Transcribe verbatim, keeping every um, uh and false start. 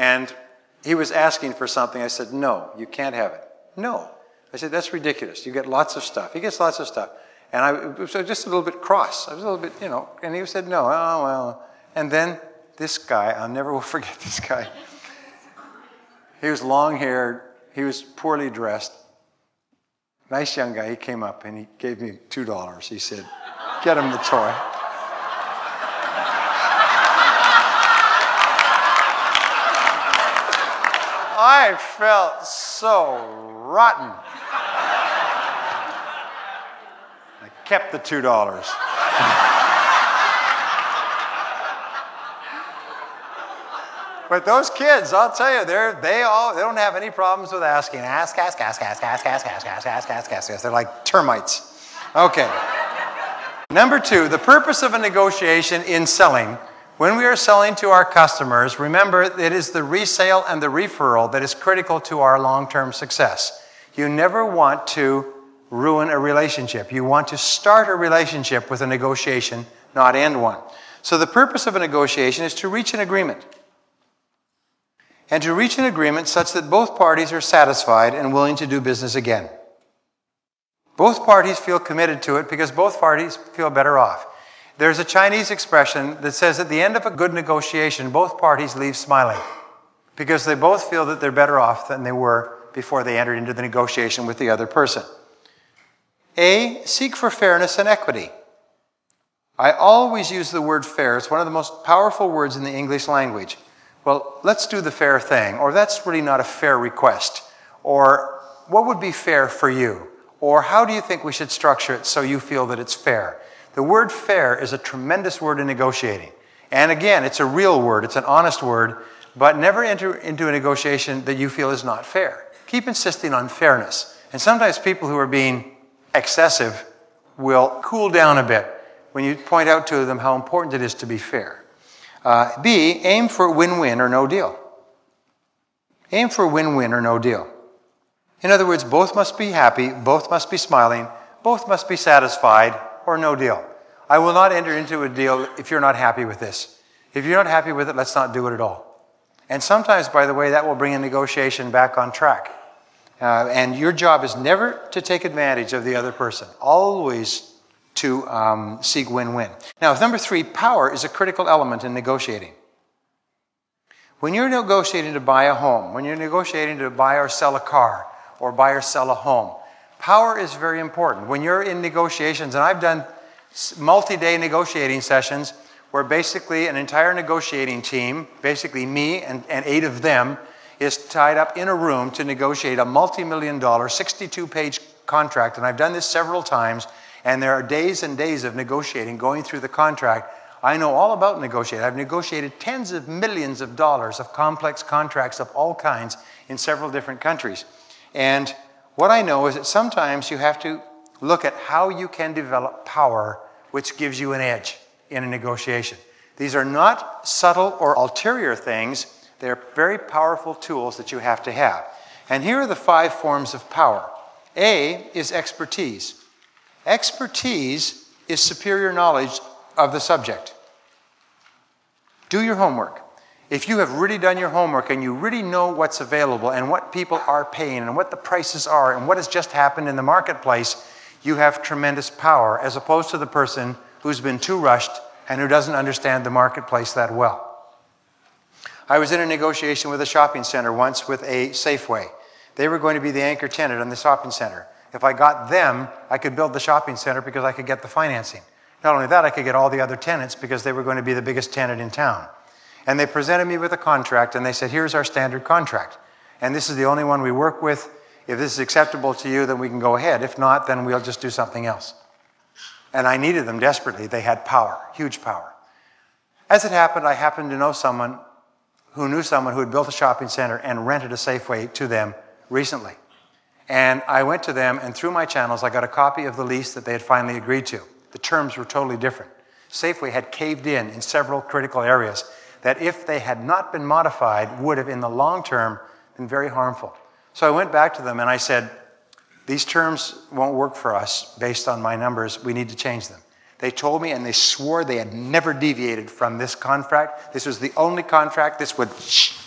And he was asking for something. I said, no, you can't have it. No. I said, that's ridiculous. You get lots of stuff. He gets lots of stuff. And I was just a little bit cross. I was a little bit, you know, and he said, no, oh, well. And then this guy, I'll never will forget this guy. He was long-haired. He was poorly dressed. Nice young guy. He came up and he gave me two dollars. He said, get him the toy. I felt so rotten. I kept the two dollars. But those kids, I'll tell you, they're they all they don't have any problems with asking. Ask, ask, ask, ask, ask, ask, ask, ask, ask, ask, ask, ask. They're like termites. Okay. Number two, the purpose of a negotiation in selling. When we are selling to our customers, remember it is the resale and the referral that is critical to our long-term success. You never want to ruin a relationship. You want to start a relationship with a negotiation, not end one. So the purpose of a negotiation is to reach an agreement. And to reach an agreement such that both parties are satisfied and willing to do business again. Both parties feel committed to it because both parties feel better off. There's a Chinese expression that says at the end of a good negotiation, both parties leave smiling because they both feel that they're better off than they were before they entered into the negotiation with the other person. A, seek for fairness and equity. I always use the word fair. It's one of the most powerful words in the English language. Well, let's do the fair thing, or that's really not a fair request, or what would be fair for you, or how do you think we should structure it so you feel that it's fair? The word fair is a tremendous word in negotiating. And again, it's a real word, it's an honest word, but never enter into a negotiation that you feel is not fair. Keep insisting on fairness. And sometimes people who are being excessive will cool down a bit when you point out to them how important it is to be fair. Uh, B, aim for win-win or no deal. Aim for win-win or no deal. In other words, both must be happy, both must be smiling, both must be satisfied, or no deal. I will not enter into a deal if you're not happy with this. If you're not happy with it, let's not do it at all. And sometimes, by the way, that will bring a negotiation back on track. Uh, and your job is never to take advantage of the other person. Always to um, seek win-win. Now, number three, power is a critical element in negotiating. When you're negotiating to buy a home, when you're negotiating to buy or sell a car, or buy or sell a home, power is very important. When you're in negotiations, and I've done multi-day negotiating sessions where basically an entire negotiating team, basically me and, and eight of them, is tied up in a room to negotiate a multi-million dollar, sixty-two page contract. And I've done this several times. And there are days and days of negotiating, going through the contract. I know all about negotiating. I've negotiated tens of millions of dollars of complex contracts of all kinds in several different countries. And what I know is that sometimes you have to look at how you can develop power which gives you an edge in a negotiation. These are not subtle or ulterior things. They're very powerful tools that you have to have. And here are the five forms of power. A is expertise. Expertise is superior knowledge of the subject. Do your homework. If you have really done your homework and you really know what's available and what people are paying and what the prices are and what has just happened in the marketplace, you have tremendous power as opposed to the person who's been too rushed and who doesn't understand the marketplace that well. I was in a negotiation with a shopping center once with a Safeway. They were going to be the anchor tenant on the shopping center. If I got them, I could build the shopping center because I could get the financing. Not only that, I could get all the other tenants because they were going to be the biggest tenant in town. And they presented me with a contract and they said, here's our standard contract. And this is the only one we work with. If this is acceptable to you, then we can go ahead. If not, then we'll just do something else. And I needed them desperately. They had power, huge power. As it happened, I happened to know someone who knew someone who had built a shopping center and rented a Safeway to them recently. And I went to them, and through my channels, I got a copy of the lease that they had finally agreed to. The terms were totally different. Safeway had caved in in several critical areas that if they had not been modified, would have in the long term been very harmful. So I went back to them and I said, these terms won't work for us based on my numbers. We need to change them. They told me and they swore they had never deviated from this contract. This was the only contract. This would